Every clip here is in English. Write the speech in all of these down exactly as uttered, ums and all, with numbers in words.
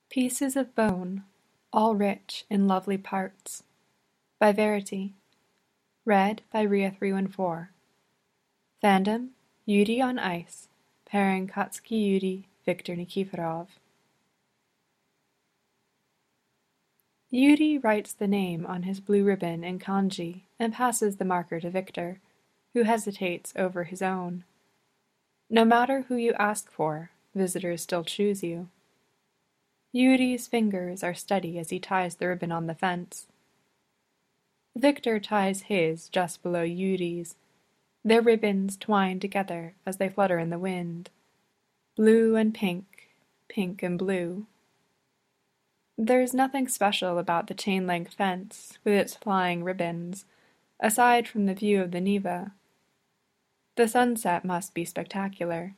Pieces of Bone, All Rich in Lovely Parts, by Verity. Read by Ria three one four. Fandom, Yuri on Ice, pairing Katsuki Yuri, Viktor Nikiforov. Yuri writes the name on his blue ribbon in kanji and passes the marker to Viktor, who hesitates over his own. No matter who you ask for, visitors still choose you. Yuri's fingers are steady as he ties the ribbon on the fence. Viktor ties his just below Yuri's. Their ribbons twine together as they flutter in the wind. Blue and pink, pink and blue. There's nothing special about the chain-link fence with its flying ribbons, aside from the view of the Neva. The sunset must be spectacular.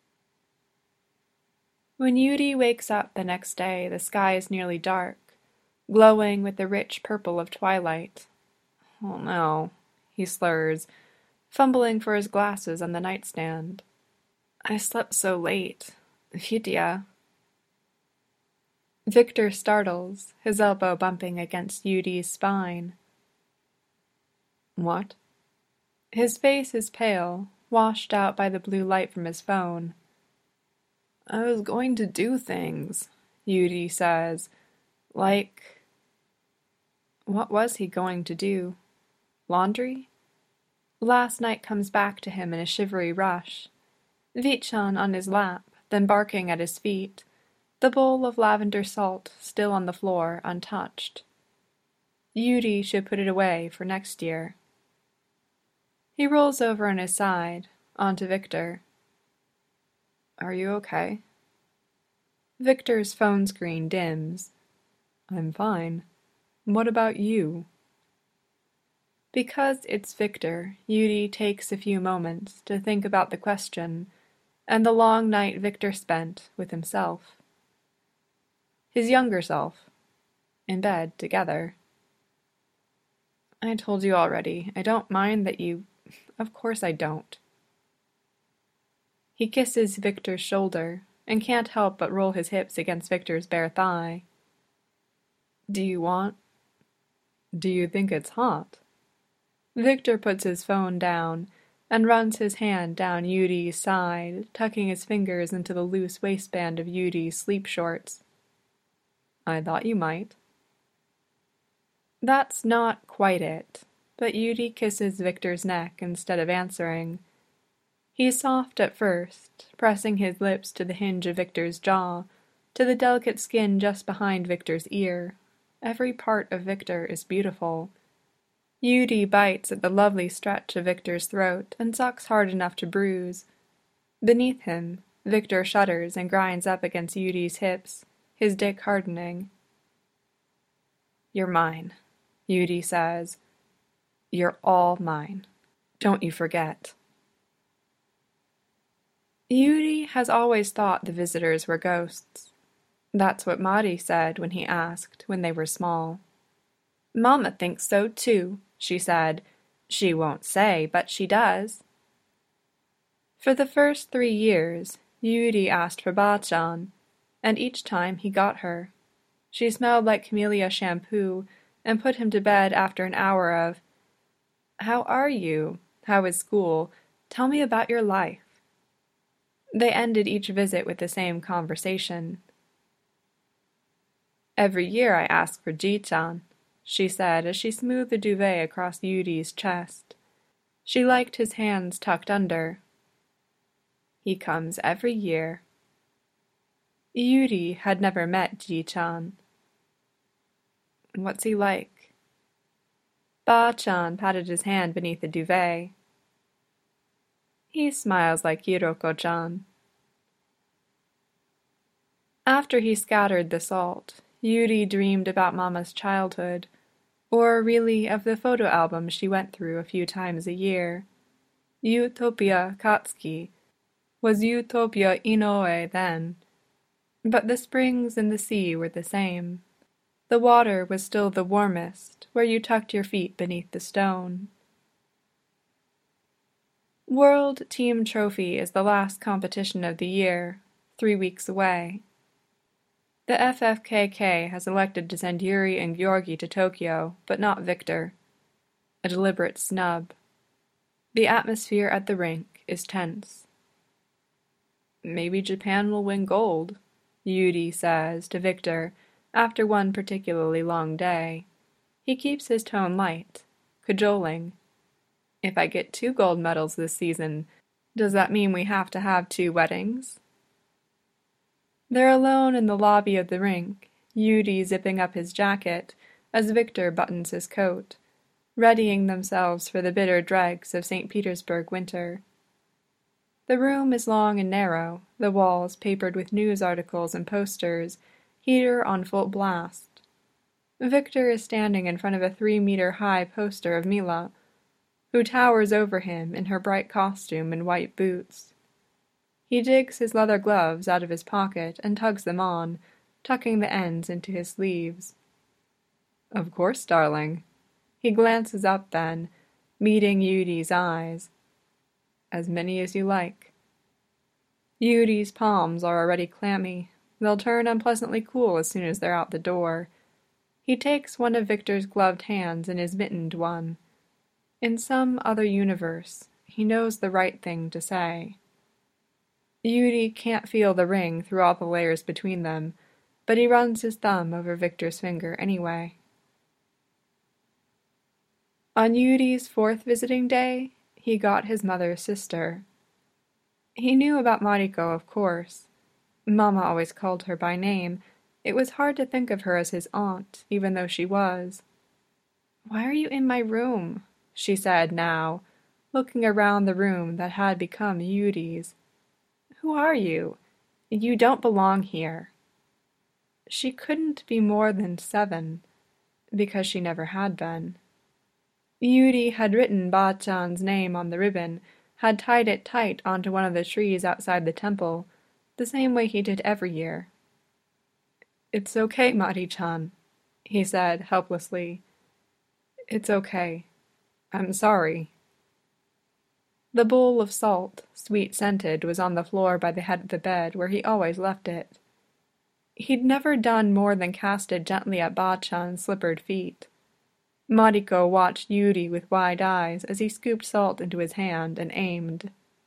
When Yuri wakes up the next day, the sky is nearly dark, glowing with the rich purple of twilight. Oh no, he slurs, fumbling for his glasses on the nightstand. I slept so late. Vidya. Viktor startles, his elbow bumping against Yuri's spine. What? His face is pale, washed out by the blue light from his phone. I was going to do things, Yuri says. Like... What was he going to do? Laundry? Last night comes back to him in a shivery rush. Vichan on his lap, then barking at his feet, the bowl of lavender salt still on the floor, untouched. Yuri should put it away for next year. He rolls over on his side, onto Viktor. Are you okay? Viktor's phone screen dims. I'm fine. What about you? Because it's Viktor, Yuri takes a few moments to think about the question and the long night Viktor spent with himself. His younger self, in bed together. I told you already, I don't mind that you... Of course I don't. He kisses Viktor's shoulder and can't help but roll his hips against Viktor's bare thigh. Do you want... Do you think it's hot? Viktor puts his phone down and runs his hand down Yuri's side, tucking his fingers into the loose waistband of Yuri's sleep shorts. I thought you might. That's not quite it, but Yuri kisses Viktor's neck instead of answering. He's soft at first, pressing his lips to the hinge of Viktor's jaw, to the delicate skin just behind Viktor's ear. Every part of Viktor is beautiful. Yuri bites at the lovely stretch of Viktor's throat and sucks hard enough to bruise. Beneath him, Viktor shudders and grinds up against Yuri's hips, his dick hardening. You're mine, Yuri says. You're all mine. Don't you forget. Yuri has always thought the visitors were ghosts. That's what Mari said when he asked when they were small. Mama thinks so too, she said. She won't say, but she does. For the first three years, Yuri asked for Bachan, and each time he got her. She smelled like camellia shampoo and put him to bed after an hour of, How are you? How is school? Tell me about your life. They ended each visit with the same conversation. Every year I ask for Ji-chan, she said as she smoothed the duvet across Yuri's chest. She liked his hands tucked under. He comes every year. Yuri had never met Ji-chan. What's he like? Ba-chan patted his hand beneath the duvet. He smiles like Hiroko-chan. After he scattered the salt, Yuri dreamed about Mama's childhood, or really of the photo album she went through a few times a year. Utopia Katsuki was Utopia Inoue then, but the springs and the sea were the same. The water was still the warmest, where you tucked your feet beneath the stone. World Team Trophy is the last competition of the year, three weeks away. The F F K K has elected to send Yuri and Georgi to Tokyo, but not Victor. A deliberate snub. The atmosphere at the rink is tense. Maybe Japan will win gold, Yuri says to Victor after one particularly long day. He keeps his tone light, cajoling. If I get two gold medals this season, does that mean we have to have two weddings? They're alone in the lobby of the rink, Yuri zipping up his jacket as Victor buttons his coat, readying themselves for the bitter dregs of Saint Petersburg winter. The room is long and narrow, the walls papered with news articles and posters, heater on full blast. Victor is standing in front of a three-meter-high poster of Mila, who towers over him in her bright costume and white boots. He digs his leather gloves out of his pocket and tugs them on, tucking the ends into his sleeves. Of course, darling. He glances up then, meeting Yuri's eyes. As many as you like. Yuri's palms are already clammy. They'll turn unpleasantly cool as soon as they're out the door. He takes one of Victor's gloved hands in his mittened one. In some other universe, he knows the right thing to say. Yuri can't feel the ring through all the layers between them, but he runs his thumb over Victor's finger anyway. On Yuri's fourth visiting day, he got his mother's sister. He knew about Mariko, of course. Mama always called her by name. It was hard to think of her as his aunt, even though she was. "Why are you in my room?" she said now, looking around the room that had become Yuri's. "Who are you? You don't belong here." She couldn't be more than seven, because she never had been. Yuri had written Ba-chan's name on the ribbon, had tied it tight onto one of the trees outside the temple, the same way he did every year. "It's okay, Mari-chan," he said helplessly. "It's okay. I'm sorry." The bowl of salt, sweet-scented, was on the floor by the head of the bed where he always left it. He'd never done more than cast it gently at Ba-chan's slippered feet. Mariko watched Yuri with wide eyes as he scooped salt into his hand and aimed.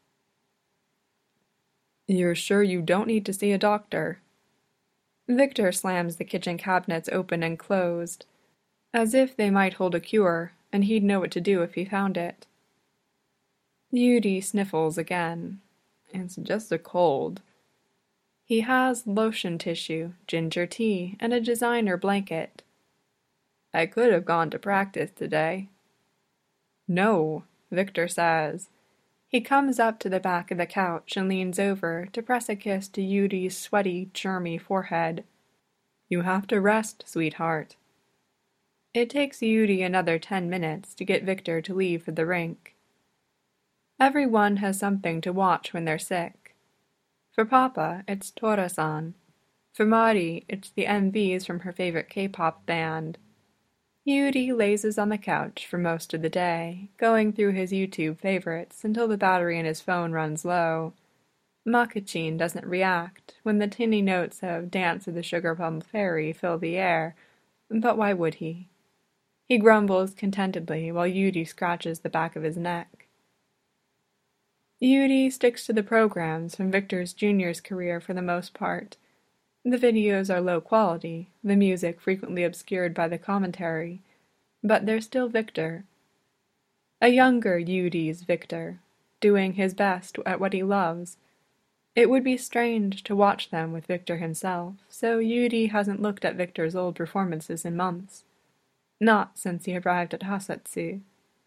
"You're sure you don't need to see a doctor?" Victor slams the kitchen cabinets open and closed, as if they might hold a cure, and he'd know what to do if he found it. Yuri sniffles again. It's just a cold. He has lotion tissue, ginger tea, and a designer blanket. "I could have gone to practice today." "No," Victor says. He comes up to the back of the couch and leans over to press a kiss to Yuri's sweaty, germy forehead. "You have to rest, sweetheart." It takes Yuri another ten minutes to get Victor to leave for the rink. Everyone has something to watch when they're sick. For Papa, it's Tora-san. For Mari, it's the M Vs from her favorite K-pop band. Yuri lazes on the couch for most of the day, going through his YouTube favorites until the battery in his phone runs low. Makichin doesn't react when the tinny notes of Dance of the Sugar Plum Fairy fill the air, but why would he? He grumbles contentedly while Yuri scratches the back of his neck. Yuri sticks to the programs from Victor's Junior's career for the most part. The videos are low quality, the music frequently obscured by the commentary, but they're still Victor. A younger Yuri's Victor, doing his best at what he loves. It would be strange to watch them with Victor himself, so Yuri hasn't looked at Victor's old performances in months. Not since he arrived at Hasetsu.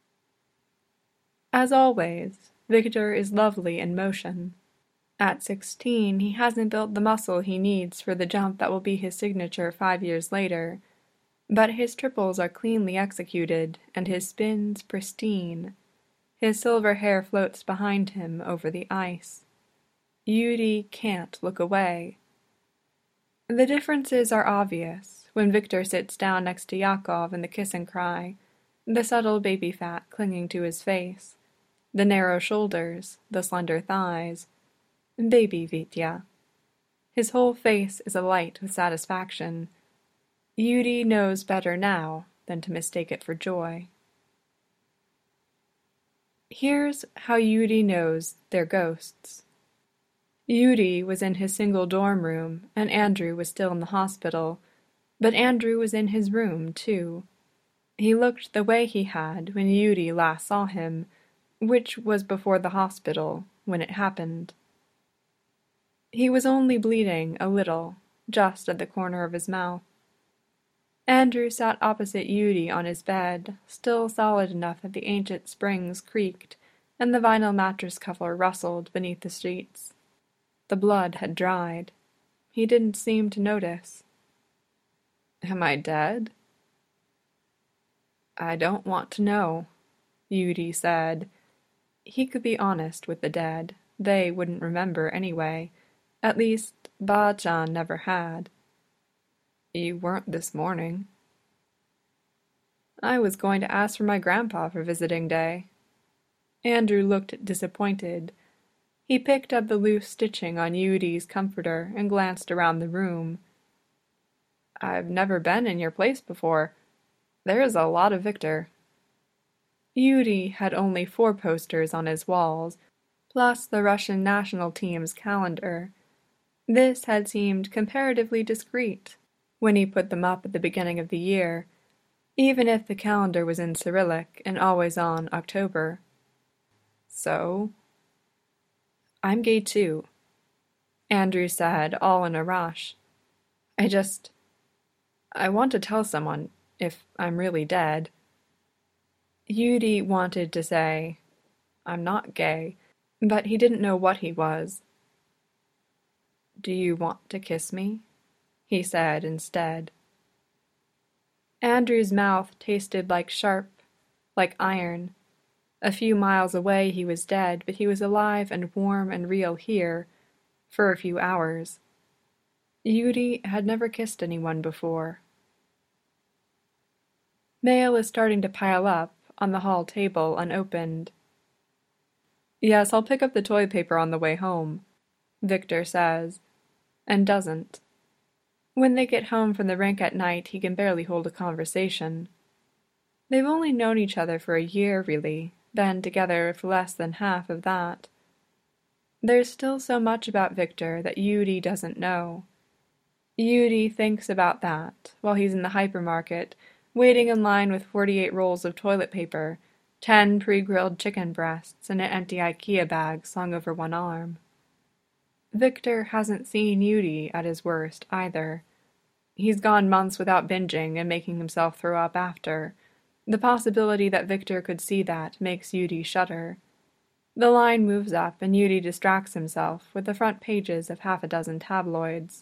As always, Victor is lovely in motion. At sixteen, he hasn't built the muscle he needs for the jump that will be his signature five years later, but his triples are cleanly executed, and his spins pristine. His silver hair floats behind him over the ice. Yuri can't look away. The differences are obvious when Victor sits down next to Yakov in the kiss and cry, the subtle baby fat clinging to his face, the narrow shoulders, the slender thighs. Baby Vitya. His whole face is alight with satisfaction. Yuri knows better now than to mistake it for joy. Here's how Yuri knows they're ghosts. Yuri was in his single dorm room, and Andrew was still in the hospital, but Andrew was in his room, too. He looked the way he had when Yuri last saw him, which was before the hospital, when it happened. He was only bleeding a little, just at the corner of his mouth. Andrew sat opposite Yuri on his bed, still solid enough that the ancient springs creaked and the vinyl mattress cover rustled beneath the sheets. The blood had dried. He didn't seem to notice. "Am I dead?" "I don't want to know," Yuri said. He could be honest with the dead. They wouldn't remember anyway. At least, Ba-chan never had. "You weren't this morning." "I was going to ask for my grandpa for visiting day." Andrew looked disappointed. He picked up the loose stitching on Yuri's comforter and glanced around the room. "I've never been in your place before. There's a lot of Victor." Yuri had only four posters on his walls, plus the Russian national team's calendar. This had seemed comparatively discreet when he put them up at the beginning of the year, even if the calendar was in Cyrillic and always on October. "So?" "I'm gay too," Andrew said, all in a rush. I just... I want to tell someone, if I'm really dead." Yuri wanted to say, "I'm not gay," but he didn't know what he was. "Do you want to kiss me?" he said instead. Andrew's mouth tasted like sharp, like iron. A few miles away he was dead, but he was alive and warm and real here, for a few hours. Yuri had never kissed anyone before. Mail is starting to pile up on the hall table unopened. "Yes, I'll pick up the toilet paper on the way home," Victor says, and doesn't. When they get home from the rink at night, he can barely hold a conversation. They've only known each other for a year, really, been together for less than half of that. There's still so much about Victor that Yuri doesn't know. Yuri thinks about that while he's in the hypermarket, waiting in line with forty-eight rolls of toilet paper, ten pre-grilled chicken breasts, and an empty IKEA bag slung over one arm. Victor hasn't seen Yuri at his worst, either. He's gone months without binging and making himself throw up after. The possibility that Victor could see that makes Yuri shudder. The line moves up, and Yuri distracts himself with the front pages of half a dozen tabloids.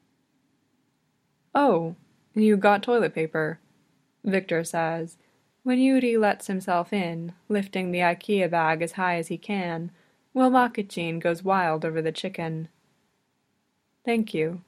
"Oh, you got toilet paper," Victor says, when Yuri lets himself in, lifting the IKEA bag as high as he can, while Makichin goes wild over the chicken. "Thank you."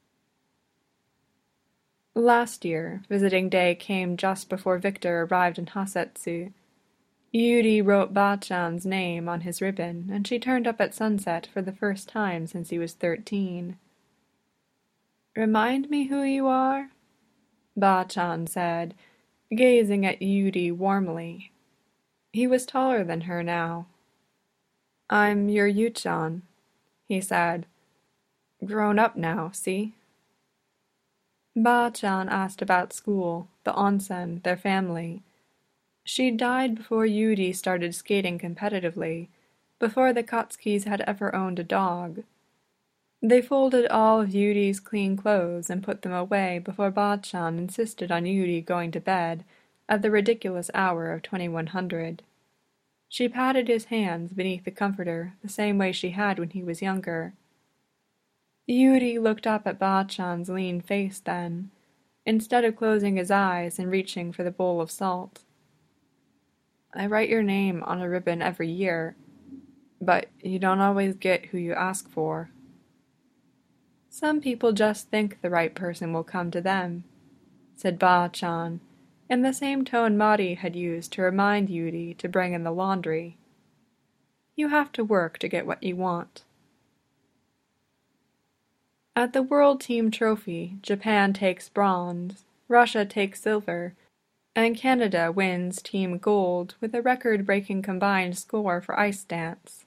Last year, visiting day came just before Victor arrived in Hasetsu. Yuri wrote Ba-chan's name on his ribbon, and she turned up at sunset for the first time since he was thirteen. "Remind me who you are?" Ba-chan said, gazing at Yuri warmly. He was taller than her now. "I'm your Yu-chan," he said. "Grown up now, see?" Ba-chan asked about school, the onsen, their family. She'd died before Yuri started skating competitively, before the Katskis had ever owned a dog. They folded all of Yuri's clean clothes and put them away before Ba-chan insisted on Yuri going to bed at the ridiculous hour of twenty-one hundred. She patted his hands beneath the comforter the same way she had when he was younger. Yuri looked up at Ba-chan's lean face then, instead of closing his eyes and reaching for the bowl of salt. "I write your name on a ribbon every year, but you don't always get who you ask for." "Some people just think the right person will come to them," said Ba-chan, in the same tone Mari had used to remind Yuri to bring in the laundry. "You have to work to get what you want." At the World Team Trophy, Japan takes bronze, Russia takes silver, and Canada wins team gold with a record-breaking combined score for ice dance.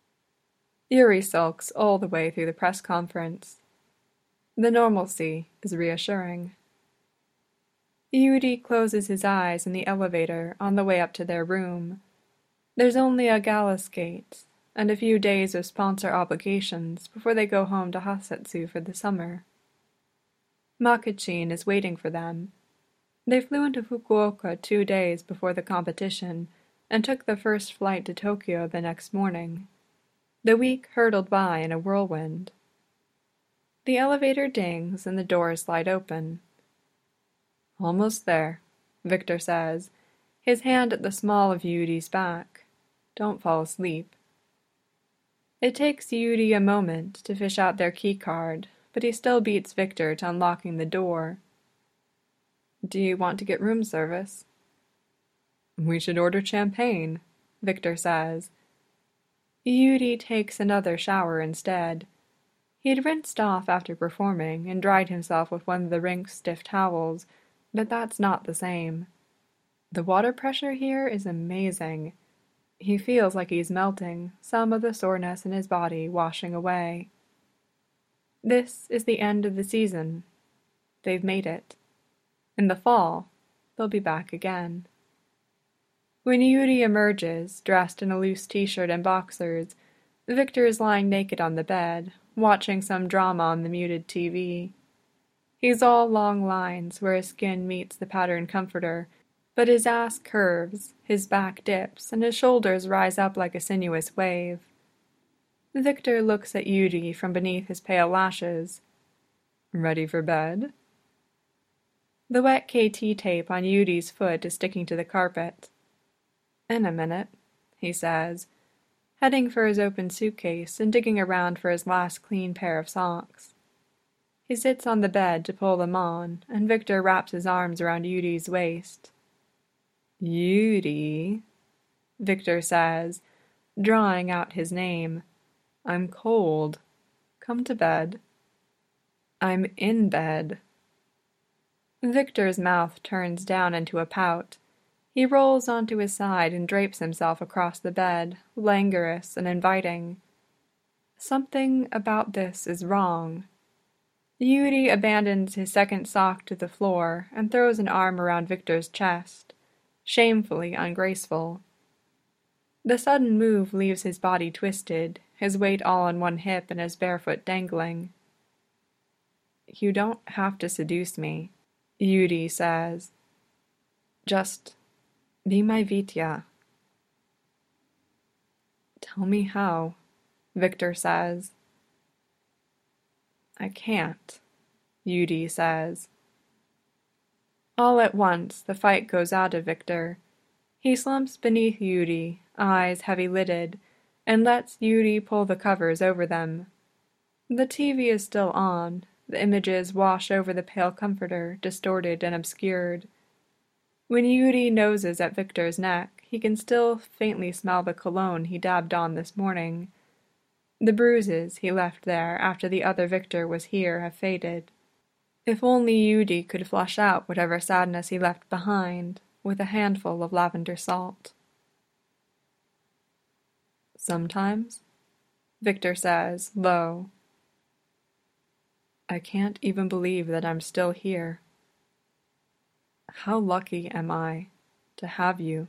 Yuri sulks all the way through the press conference. The normalcy is reassuring. Yuri closes his eyes in the elevator on the way up to their room. There's only a gala skate and a few days of sponsor obligations before they go home to Hasetsu for the summer. Makichin is waiting for them. They flew into Fukuoka two days before the competition and took the first flight to Tokyo the next morning. The week hurtled by in a whirlwind. The elevator dings and the doors slide open. "Almost there," Victor says, his hand at the small of Yuri's back. "Don't fall asleep." It takes Yuri a moment to fish out their keycard, but he still beats Victor to unlocking the door. "Do you want to get room service?" "We should order champagne," Victor says. Yuri takes another shower instead. He'd rinsed off after performing and dried himself with one of the rink's stiff towels, but that's not the same. The water pressure here is amazing. He feels like he's melting, some of the soreness in his body washing away. This is the end of the season. They've made it. In the fall, they'll be back again. When Yuri emerges, dressed in a loose t-shirt and boxers, Victor is lying naked on the bed, watching some drama on the muted T V. He's all long lines where his skin meets the patterned comforter, but his ass curves, his back dips, and his shoulders rise up like a sinuous wave. Victor looks at Yuri from beneath his pale lashes. "Ready for bed?" The wet K T tape on Yuri's foot is sticking to the carpet. "In a minute," he says, heading for his open suitcase and digging around for his last clean pair of socks. He sits on the bed to pull them on, and Victor wraps his arms around Yuri's waist. "Yuri," Victor says, drawing out his name. "I'm cold. Come to bed." "I'm in bed." Victor's mouth turns down into a pout. He rolls onto his side and drapes himself across the bed, languorous and inviting. Something about this is wrong. Yuri abandons his second sock to the floor and throws an arm around Victor's chest, shamefully ungraceful. The sudden move leaves his body twisted, his weight all on one hip and his bare foot dangling. "You don't have to seduce me," Yuri says. "Just be my Vitya." "Tell me how," Victor says. "I can't," Yuri says. All at once, the fight goes out of Victor. He slumps beneath Yuri, eyes heavy-lidded, and lets Yuri pull the covers over them. The T V is still on. The images wash over the pale comforter, distorted and obscured. When Yuri noses at Victor's neck, he can still faintly smell the cologne he dabbed on this morning. The bruises he left there after the other Victor was here have faded. If only Yuri could flush out whatever sadness he left behind with a handful of lavender salt. "Sometimes," Victor says, low, "I can't even believe that I'm still here. How lucky am I to have you?"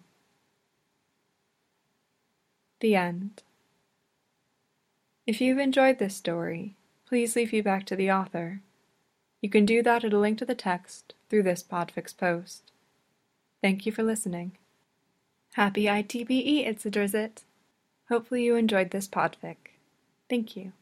The end. If you've enjoyed this story, please leave feedback to the author. You can do that at a link to the text through this Podfix post. Thank you for listening. Happy I T B E, it's a Drizzt. Hopefully you enjoyed this podfic. Thank you.